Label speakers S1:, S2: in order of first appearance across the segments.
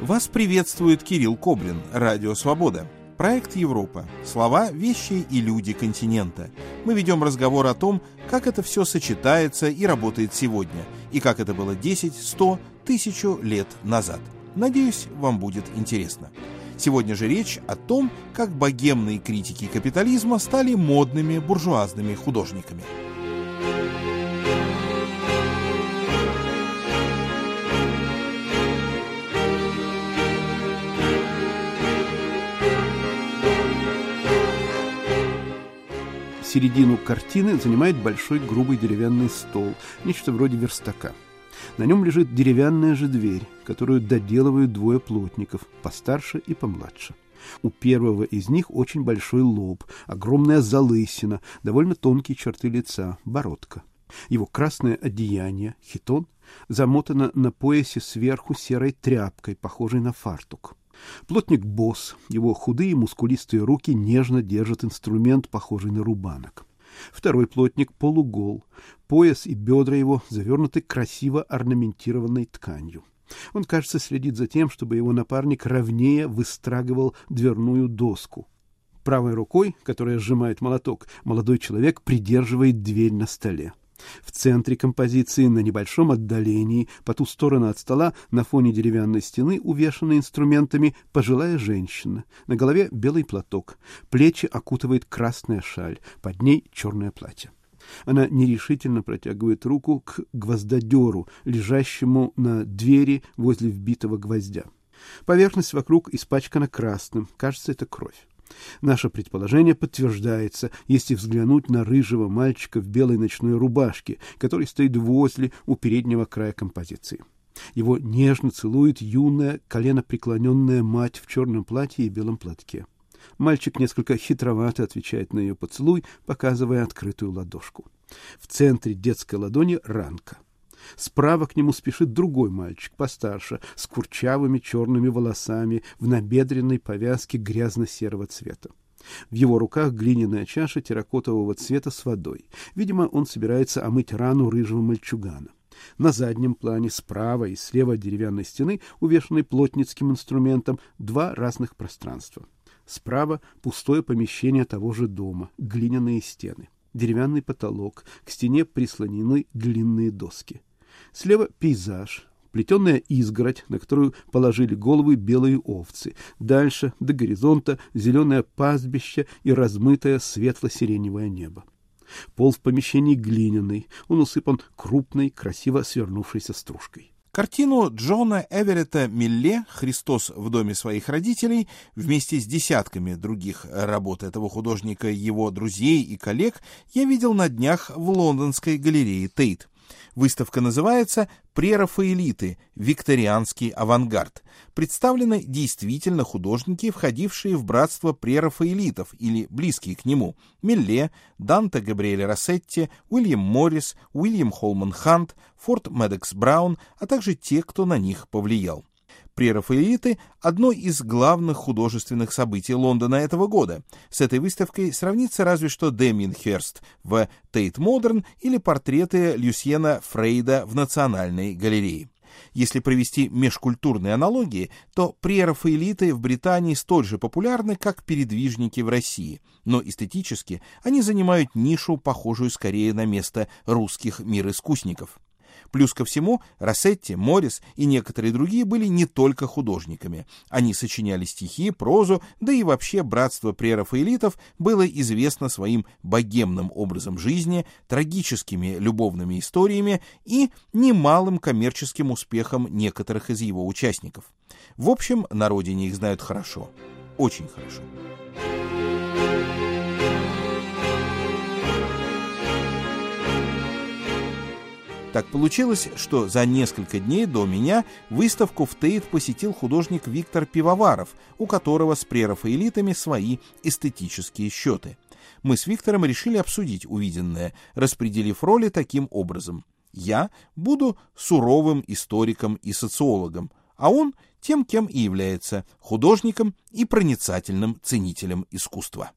S1: Вас приветствует Кирилл Коблин, Радио Свобода. Проект Европа. Слова, вещи и люди континента. Мы ведем разговор о том, как это все сочетается и работает сегодня, и как это было 10, 100, 1000 лет назад. Надеюсь, вам будет интересно. Сегодня же речь о том, как богемные критики капитализма стали модными буржуазными художниками.
S2: Середину картины занимает большой грубый деревянный стол, нечто вроде верстака. На нем лежит деревянная же дверь, которую доделывают двое плотников, постарше и помладше. У первого из них очень большой лоб, огромная залысина, довольно тонкие черты лица, бородка. Его красное одеяние, хитон, замотано на поясе сверху серой тряпкой, похожей на фартук. Плотник босс, его худые мускулистые руки нежно держат инструмент, похожий на рубанок. Второй плотник полугол, пояс и бедра его завернуты красиво орнаментированной тканью. Он, кажется, следит за тем, чтобы его напарник ровнее выстрагивал дверную доску. Правой рукой, которая сжимает молоток, молодой человек придерживает дверь на столе. В центре композиции, на небольшом отдалении, по ту сторону от стола, на фоне деревянной стены, увешанной инструментами, пожилая женщина. На голове белый платок, плечи окутывает красная шаль, под ней черное платье. Она нерешительно протягивает руку к гвоздодеру, лежащему на двери возле вбитого гвоздя. Поверхность вокруг испачкана красным, кажется, это кровь. Наше предположение подтверждается, если взглянуть на рыжего мальчика в белой ночной рубашке, который стоит возле у переднего края композиции. Его нежно целует юная, коленопреклоненная мать в черном платье и белом платке. Мальчик несколько хитровато отвечает на ее поцелуй, показывая открытую ладошку. В центре детской ладони ранка. Справа к нему спешит другой мальчик, постарше, с курчавыми черными волосами, в набедренной повязке грязно-серого цвета. В его руках глиняная чаша терракотового цвета с водой. Видимо, он собирается омыть рану рыжего мальчугана. На заднем плане, справа и слева от деревянной стены, увешанной плотницким инструментом, два разных пространства. Справа пустое помещение того же дома, глиняные стены. Деревянный потолок, к стене прислонены длинные доски. Слева пейзаж, плетеная изгородь, на которую положили головы белые овцы. Дальше, до горизонта, зеленое пастбище и размытое светло-сиреневое небо. Пол в помещении глиняный, он усыпан крупной, красиво свернувшейся стружкой.
S1: Картину Джона Эверетта Милле «Христос в доме своих родителей» вместе с десятками других работ этого художника, его друзей и коллег я видел на днях в лондонской галерее Тейт. Выставка называется «Прерафаэлиты. Викторианский авангард». Представлены действительно художники, входившие в братство прерафаэлитов или близкие к нему: Милле, Данте Габриэле Россетти, Уильям Моррис, Уильям Холман Хант, Форд Медекс Браун, а также те, кто на них повлиял. Прерафаэлиты – одно из главных художественных событий Лондона этого года. С этой выставкой сравнится разве что Дэмиен Хёрст в Тейт Модерн или портреты Люсьена Фрейда в Национальной галерее. Если провести межкультурные аналогии, то прерафаэлиты в Британии столь же популярны, как передвижники в России, но эстетически они занимают нишу, похожую скорее на место русских мироискусников. Плюс ко всему, Россетти, Моррис и некоторые другие были не только художниками. Они сочиняли стихи, прозу, да и вообще братство прерафаэлитов было известно своим богемным образом жизни, трагическими любовными историями и немалым коммерческим успехом некоторых из его участников. В общем, на родине их знают хорошо, очень хорошо. Так получилось, что за несколько дней до меня выставку в Тейт посетил художник Виктор Пивоваров, у которого с прерафаэлитами свои эстетические счеты. Мы с Виктором решили обсудить увиденное, распределив роли таким образом. Я буду суровым историком и социологом, а он тем, кем и является — художником и проницательным ценителем искусства.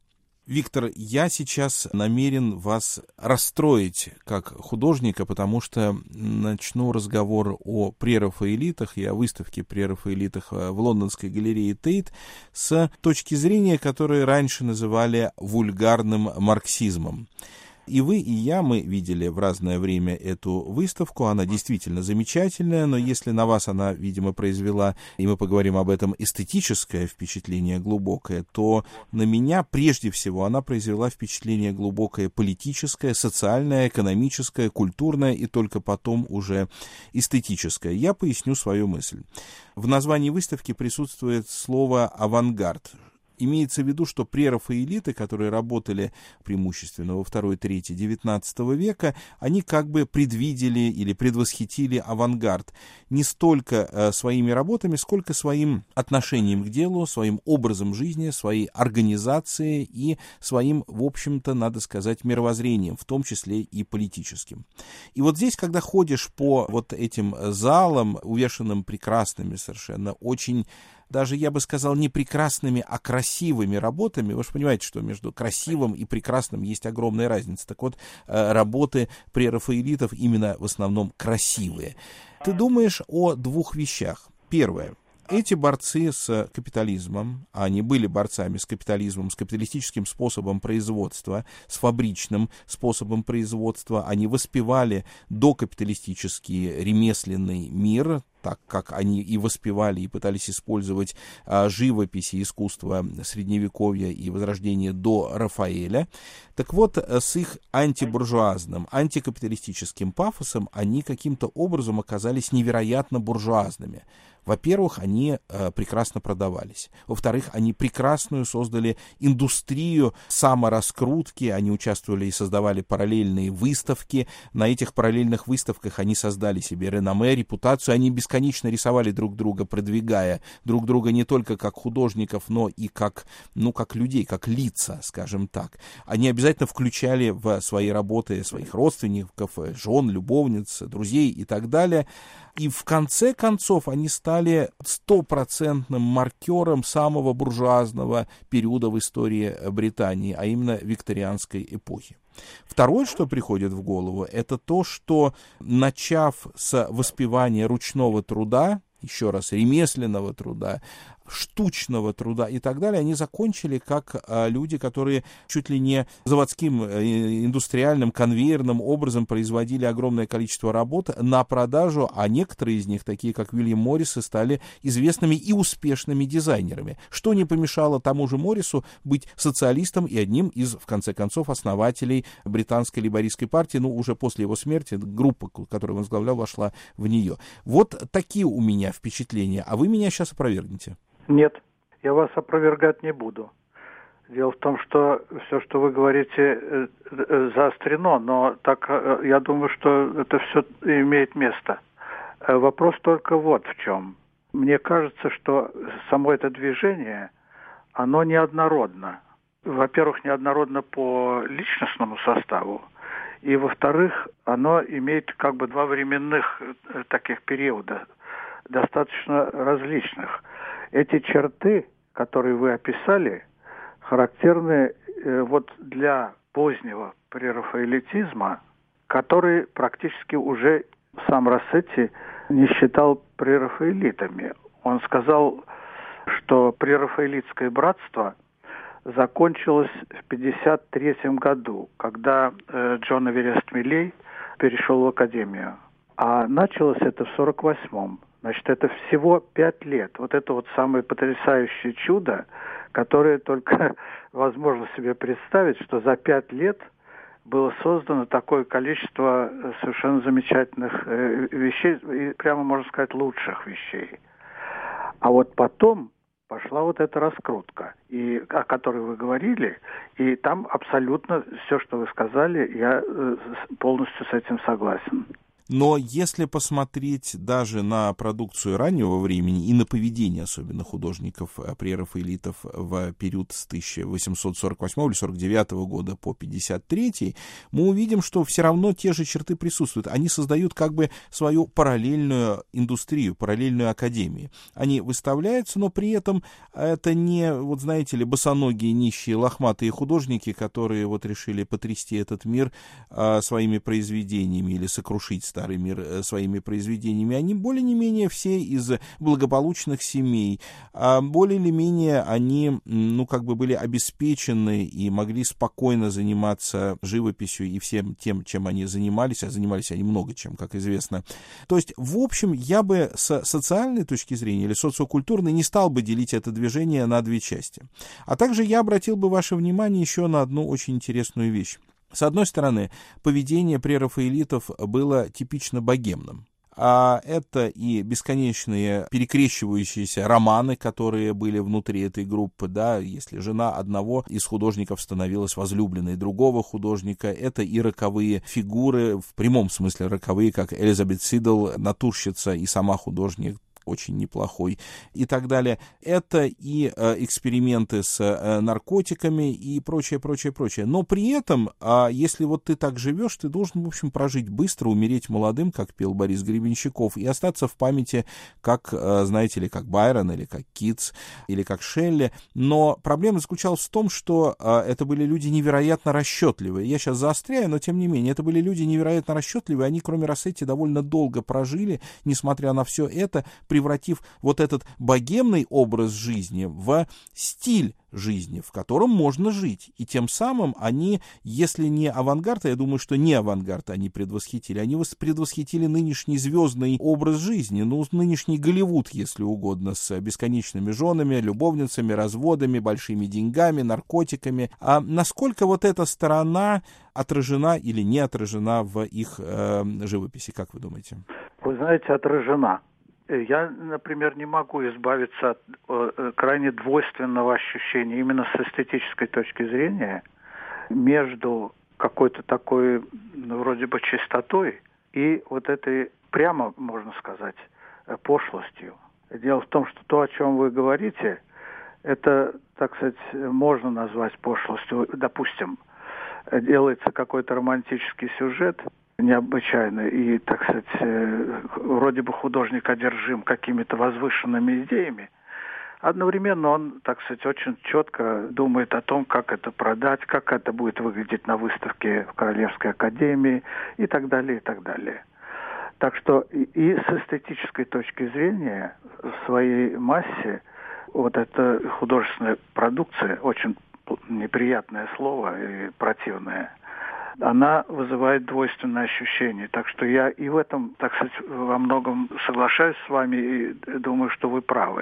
S1: Виктор, я сейчас намерен вас расстроить как художника, потому что начну разговор о прерафаэлитах и о выставке прерафаэлитах в лондонской галерее Тейт с точки зрения, которую раньше называли вульгарным марксизмом. И вы, и я, мы видели в разное время эту выставку, она действительно замечательная, но если на вас она, видимо, произвела, и мы поговорим об этом, эстетическое впечатление глубокое, то на меня прежде всего она произвела впечатление глубокое политическое, социальное, экономическое, культурное и только потом уже эстетическое. Я поясню свою мысль. В названии выставки присутствует слово «авангард». Имеется в виду, что прерафаэлиты, которые работали преимущественно во второй трети XIX века, они как бы предвидели или предвосхитили авангард не столько своими работами, сколько своим отношением к делу, своим образом жизни, своей организацией и своим, в общем-то, надо сказать, мировоззрением, в том числе и политическим. И вот здесь, когда ходишь по вот этим залам, увешанным прекрасными совершенно, очень даже, я бы сказал, не прекрасными, а красивыми работами. Вы же понимаете, что между красивым и прекрасным есть огромная разница. Так вот, работы прерафаэлитов именно в основном красивые. Ты думаешь о двух вещах. Первое. Эти борцы с капитализмом, а они были борцами с капитализмом, с капиталистическим способом производства, с фабричным способом производства, они воспевали докапиталистический ремесленный мир, так как они и воспевали, и пытались использовать живопись и искусство Средневековья и Возрождения до Рафаэля. Так вот, с их антибуржуазным, антикапиталистическим пафосом они каким-то образом оказались невероятно буржуазными. Во-первых, они прекрасно продавались. Во-вторых, они прекрасную создали индустрию самораскрутки, они участвовали и создавали параллельные выставки. На этих параллельных выставках они создали себе реноме, репутацию, они бесконечно рисовали друг друга, продвигая друг друга не только как художников, но и как людей, как лица, скажем так. Они обязательно включали в свои работы своих родственников, жен, любовниц, друзей и так далее. И в конце концов они стали стопроцентным маркером самого буржуазного периода в истории Британии, а именно викторианской эпохи. Второе, что приходит в голову, это то, что, начав с воспевания ручного труда, еще раз, ремесленного труда, штучного труда и так далее, они закончили как люди, которые чуть ли не заводским, индустриальным, конвейерным образом производили огромное количество работ на продажу, а некоторые из них, такие как Уильям Моррис, стали известными и успешными дизайнерами, что не помешало тому же Моррису быть социалистом и одним из, в конце концов, основателей британской лейбористской партии, уже после его смерти группа, которую он возглавлял, вошла в нее. Вот такие у меня впечатления, а вы меня сейчас опровергнете.
S3: Нет, я вас опровергать не буду. Дело в том, что все, что вы говорите, заострено, но так я думаю, что это все имеет место. Вопрос только вот в чем. Мне кажется, что само это движение, оно неоднородно. Во-первых, неоднородно по личностному составу, и, во-вторых, оно имеет как бы два временных таких периода, достаточно различных. Эти черты, которые вы описали, характерны вот для позднего прерафаэлитизма, который практически уже сам Рассетти не считал прерафаэлитами. Он сказал, что прерафаэлитское братство закончилось в 1953 году, когда Джон Эверест Миллей перешел в академию. А началось это в 1948-м. Значит, это всего 5 лет. Вот это вот самое потрясающее чудо, которое только возможно себе представить, что за 5 лет было создано такое количество совершенно замечательных вещей, и прямо, можно сказать, лучших вещей. А вот потом пошла вот эта раскрутка, о которой вы говорили, и там абсолютно все, что вы сказали, я полностью с этим согласен.
S1: Но если посмотреть даже на продукцию раннего времени и на поведение особенно художников прерафаэлитов в период с 1848 или 49 года по 53, мы увидим, что все равно те же черты присутствуют. Они создают как бы свою параллельную индустрию, параллельную академию. Они выставляются, но при этом это не, вот знаете ли, босоногие, нищие, лохматые художники, которые вот решили потрясти этот мир своими произведениями или сокрушить старый мир своими произведениями. Они более или менее все из благополучных семей. Более или менее они, как бы были обеспечены и могли спокойно заниматься живописью и всем тем, чем они занимались, а занимались они много чем, как известно. То есть, в общем, я бы с социальной точки зрения или социокультурной не стал бы делить это движение на две части. А также я обратил бы ваше внимание еще на одну очень интересную вещь. С одной стороны, поведение прерафаэлитов было типично богемным. А это и бесконечные перекрещивающиеся романы, которые были внутри этой группы, да, если жена одного из художников становилась возлюбленной другого художника, это и роковые фигуры, в прямом смысле роковые, как Элизабет Сидл, натурщица и сама художник, очень неплохой, и так далее. Это и эксперименты с наркотиками и прочее. Но при этом, если вот ты так живешь, ты должен, в общем, прожить быстро, умереть молодым, как пел Борис Гребенщиков, и остаться в памяти, как, знаете ли, как Байрон, или как Китс, или как Шелли. Но проблема заключалась в том, что это были люди невероятно расчетливые. Я сейчас заостряю, но тем не менее, это были люди невероятно расчетливые. Они, кроме Россетти, довольно долго прожили, несмотря на все это, превратив вот этот богемный образ жизни в стиль жизни, в котором можно жить. И тем самым они, если не авангард, а я думаю, что не авангард они предвосхитили, они предвосхитили нынешний звездный образ жизни, нынешний Голливуд, если угодно, с бесконечными женами, любовницами, разводами, большими деньгами, наркотиками. А насколько вот эта сторона отражена или не отражена в их живописи, как вы думаете?
S3: Вы знаете, отражена. Я, например, не могу избавиться от крайне двойственного ощущения именно с эстетической точки зрения между какой-то такой, вроде бы, чистотой и вот этой, прямо можно сказать, пошлостью. Дело в том, что то, о чем вы говорите, это, так сказать, можно назвать пошлостью. Допустим, делается какой-то романтический сюжет, необычайный, и, так сказать, вроде бы художник одержим какими-то возвышенными идеями. Одновременно он, так сказать, очень четко думает о том, как это продать, как это будет выглядеть на выставке в Королевской академии и так далее, и так далее. Так что и с эстетической точки зрения в своей массе вот эта художественная продукция, очень неприятное слово и противное, она вызывает двойственное ощущение. Так что я и в этом, так сказать, во многом соглашаюсь с вами и думаю, что вы правы.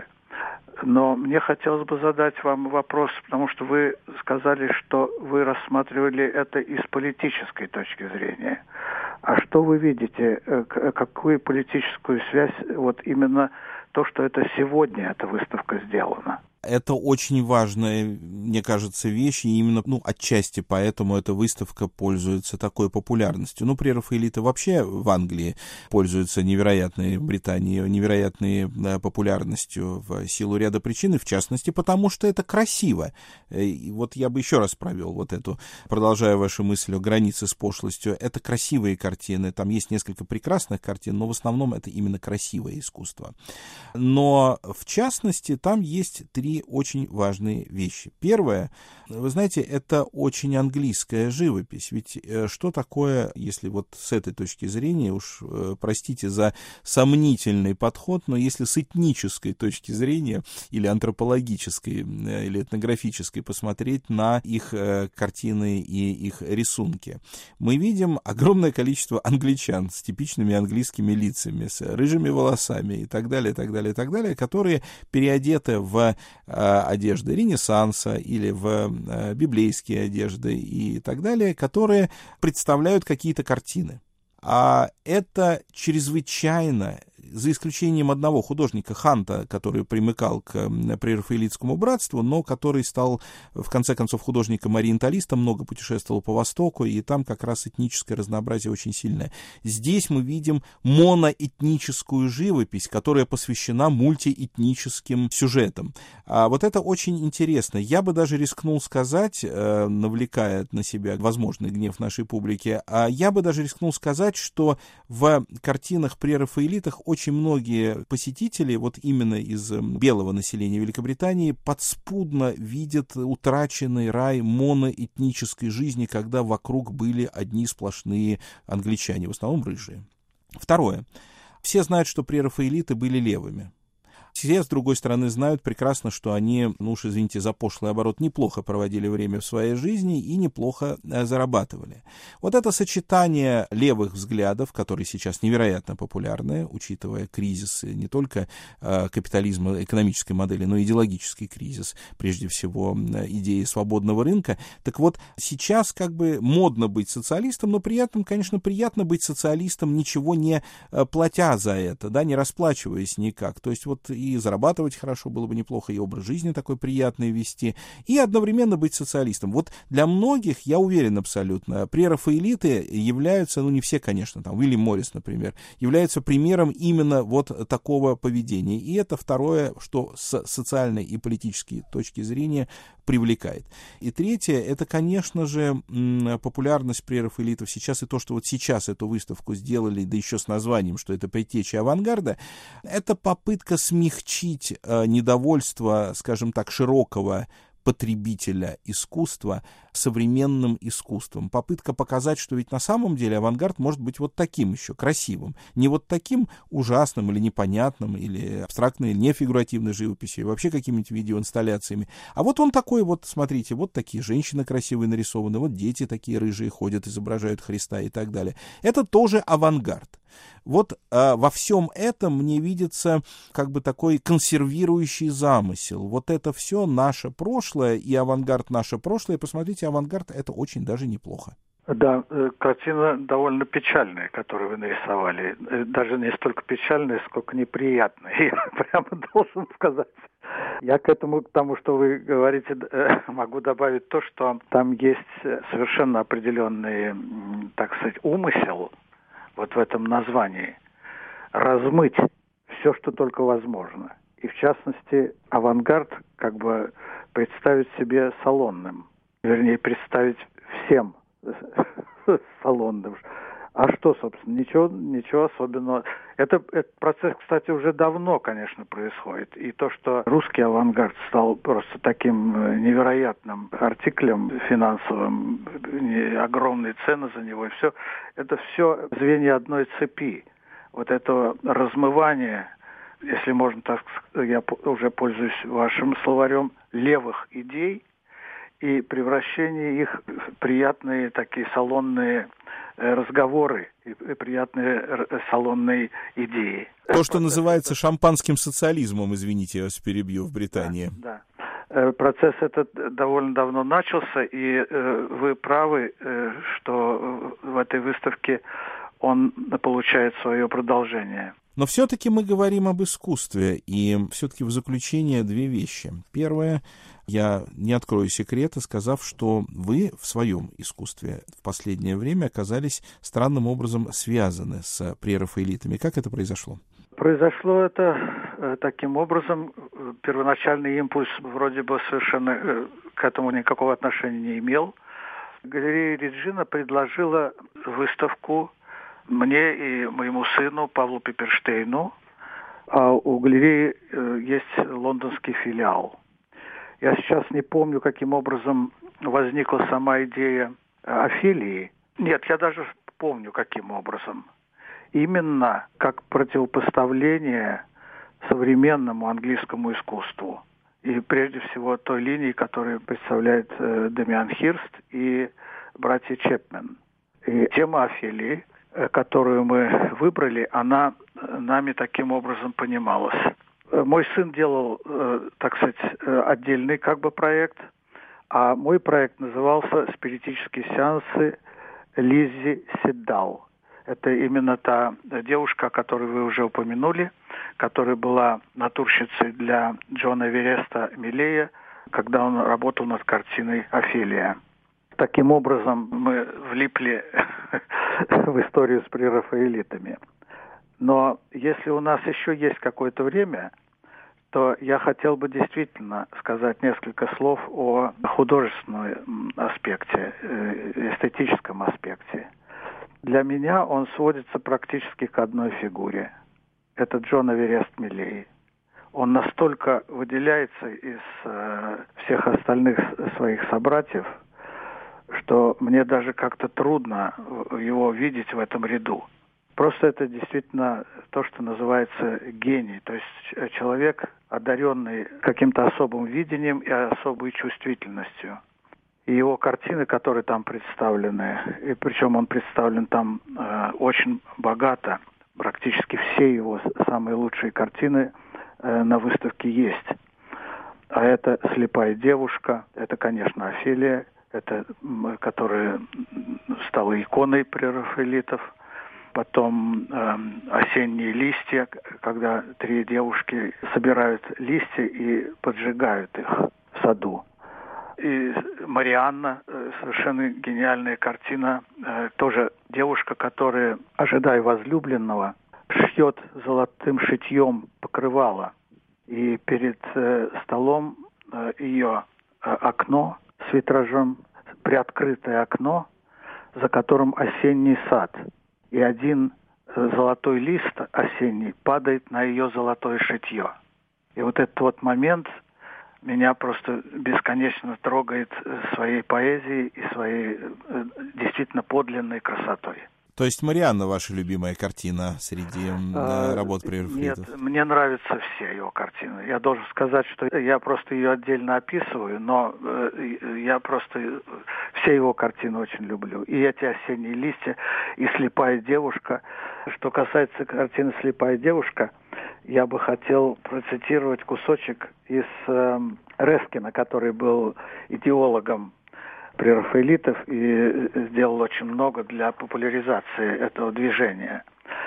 S3: Но мне хотелось бы задать вам вопрос, потому что вы сказали, что вы рассматривали это из политической точки зрения. А что вы видите, какую политическую связь, вот именно то, что это сегодня эта выставка сделана?
S1: Это очень важная, мне кажется, вещь, и именно, отчасти поэтому эта выставка пользуется такой популярностью. Прерафаэлиты вообще в Англии пользуются невероятной, в Британии, невероятной популярностью в силу ряда причин, и в частности потому, что это красиво. И вот я бы еще раз провел вот эту, продолжая вашу мысль о границе с пошлостью, это красивые картины, там есть несколько прекрасных картин, но в основном это именно красивое искусство. Но, в частности, там есть три очень важные вещи. Первое, вы знаете, это очень английская живопись. Ведь что такое, если вот с этой точки зрения, уж простите за сомнительный подход, но если с этнической точки зрения или антропологической, или этнографической посмотреть на их картины и их рисунки, мы видим огромное количество англичан с типичными английскими лицами, с рыжими волосами и так далее, которые переодеты в одежды Ренессанса или в библейские одежды и так далее, которые представляют какие-то картины. А это чрезвычайно за исключением одного художника, Ханта, который примыкал к прерафаэлитскому братству, но который стал, в конце концов, художником-ориенталистом, много путешествовал по Востоку, и там как раз этническое разнообразие очень сильное. Здесь мы видим моноэтническую живопись, которая посвящена мультиэтническим сюжетам. А вот это очень интересно. Я бы даже рискнул сказать, навлекая на себя возможный гнев нашей публики, я бы даже рискнул сказать, что в картинах прерафаэлитах очень многие посетители, вот именно из белого населения Великобритании, подспудно видят утраченный рай моноэтнической жизни, когда вокруг были одни сплошные англичане, в основном рыжие. Второе. Все знают, что прерафаэлиты были левыми. Все, с другой стороны, знают прекрасно, что они, ну уж извините за пошлый оборот, неплохо проводили время в своей жизни и неплохо зарабатывали. Вот это сочетание левых взглядов, которые сейчас невероятно популярны, учитывая кризис не только капитализма, экономической модели, но и идеологический кризис, прежде всего идеи свободного рынка. Так вот, сейчас как бы модно быть социалистом, но при этом, конечно, приятно быть социалистом, ничего не платя за это, да, не расплачиваясь никак. То есть вот и зарабатывать хорошо было бы неплохо, и образ жизни такой приятный вести, и одновременно быть социалистом. Вот для многих, я уверен абсолютно, прерафаэлиты являются, ну не все, конечно, там Уильям Моррис, например, являются примером именно вот такого поведения. И это второе, что с социальной и политической точки зрения привлекает. И третье, это, конечно же, популярность прерафаэлитов сейчас, и то, что вот сейчас эту выставку сделали, да еще с названием, что это предтеча авангарда, это попытка смягчить недовольство, скажем так, широкого потребителя искусства современным искусством. Попытка показать, что ведь на самом деле авангард может быть вот таким еще, красивым. Не вот таким ужасным или непонятным, или абстрактной, или нефигуративной живописью, и вообще какими-нибудь видеоинсталляциями. А вот он такой вот, смотрите, вот такие женщины красивые нарисованы, вот дети такие рыжие ходят, изображают Христа и так далее. Это тоже авангард. Вот во всем этом мне видится как бы такой консервирующий замысел. Вот это все наше прошлое, и авангард наше прошлое. Посмотрите, авангард — это очень даже неплохо.
S3: Да, картина довольно печальная, которую вы нарисовали. Даже не столько печальная, сколько неприятная. Я прямо должен сказать. Я к тому, что вы говорите, могу добавить то, что там есть совершенно определенный, так сказать, умысел вот в этом названии. Размыть все, что только возможно. И в частности, авангард как бы представить себе салонным. Вернее, представить всем салонным. А что, собственно, ничего особенного. Этот процесс, кстати, уже давно, конечно, происходит. И то, что русский авангард стал просто таким невероятным артиклем финансовым, огромные цены за него, и все, это все звенья одной цепи. Вот это размывание, если можно так сказать, я уже пользуюсь вашим словарем, левых идей, и превращение их в приятные такие салонные разговоры и приятные салонные идеи.
S1: То, что называется шампанским социализмом, извините, я вас перебью, в Британии.
S3: Да. Процесс этот довольно давно начался, и вы правы, что в этой выставке он получает свое продолжение.
S1: Но все-таки мы говорим об искусстве, и все-таки в заключение две вещи. Первое, я не открою секрета, сказав, что вы в своем искусстве в последнее время оказались странным образом связаны с прерафаэлитами. Как это произошло?
S3: Произошло это таким образом. Первоначальный импульс вроде бы совершенно к этому никакого отношения не имел. Галерея Реджина предложила выставку мне и моему сыну Павлу Пепперштейну, а у галереи есть лондонский филиал. Я сейчас не помню, каким образом возникла сама идея Офелии. Нет, я даже помню, каким образом. Именно как противопоставление современному английскому искусству. И прежде всего той линии, которую представляет Дамиан Хирст и братья Чепмен. И тема Офелии, которую мы выбрали, она нами таким образом понималась. Мой сын делал, так сказать, отдельный как бы проект, а мой проект назывался «Спиритические сеансы Лиззи Седдал». Это именно та девушка, которую вы уже упомянули, которая была натурщицей для Джона Эвереста Миллея, когда он работал над картиной «Офелия». Таким образом, мы влипли в историю с прерафаэлитами. Но если у нас еще есть какое-то время, то я хотел бы действительно сказать несколько слов о художественном аспекте, эстетическом аспекте. Для меня он сводится практически к одной фигуре. Это Джон Эверест Миллей. Он настолько выделяется из всех остальных своих собратьев, что мне даже как-то трудно его видеть в этом ряду. Просто это действительно то, что называется гений, то есть человек, одаренный каким-то особым видением и особой чувствительностью. И его картины, которые там представлены, и причем он представлен там очень богато, практически все его самые лучшие картины на выставке есть. А это «Слепая девушка», это, конечно, «Офелия», это, которая стала иконой прерафаэлитов. Потом «Осенние листья», когда три девушки собирают листья и поджигают их в саду. И «Марианна», совершенно гениальная картина, тоже девушка, которая, ожидая возлюбленного, шьет золотым шитьем покрывало. И перед столом ее окно с витражом, приоткрытое окно, за которым осенний сад. И один золотой лист осенний падает на ее золотое шитье. И вот этот вот момент меня просто бесконечно трогает своей поэзией и своей действительно подлинной красотой.
S1: То есть «Марианна» ваша любимая картина среди работ прерафаэлитов?
S3: Нет, мне нравятся все его картины. Я должен сказать, что я просто ее отдельно описываю, но я просто все его картины очень люблю. И эти «Осенние листья», и «Слепая девушка». Что касается картины «Слепая девушка», я бы хотел процитировать кусочек из Рескина, который был идеологом прерафаэлитов и сделал очень много для популяризации этого движения.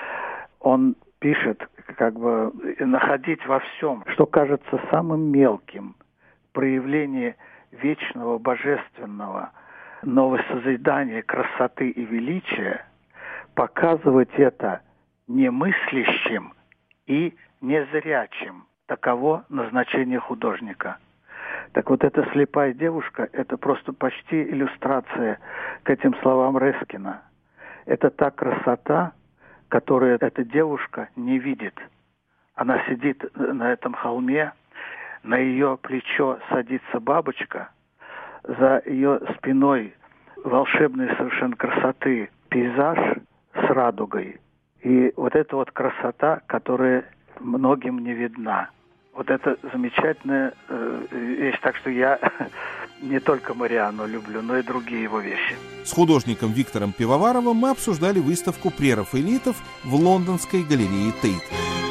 S3: Он пишет, как бы находить во всем, что кажется самым мелким, проявление вечного, божественного, новосозидания, красоты и величия, показывать это немыслящим и незрячим. Таково назначение художника. Так вот, эта «Слепая девушка» — это просто почти иллюстрация к этим словам Рескина. Это та красота, которую эта девушка не видит. Она сидит на этом холме, на ее плечо садится бабочка, за ее спиной волшебной совершенно красоты пейзаж с радугой. И вот эта вот красота, которая многим не видна. Вот это замечательная вещь, так что я не только Марианну люблю, но и другие его вещи.
S1: С художником Виктором Пивоваровым мы обсуждали выставку прерафаэлитов в лондонской галерее Тейт.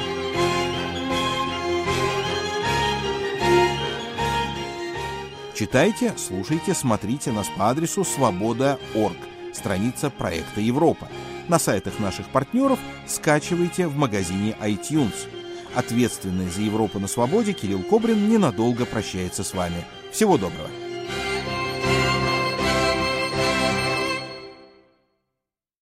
S1: Читайте, слушайте, смотрите нас по адресу свобода.орг, страница проекта Европа. На сайтах наших партнеров скачивайте в магазине iTunes. Ответственный за Европу на свободе Кирилл Кобрин ненадолго прощается с вами. Всего доброго.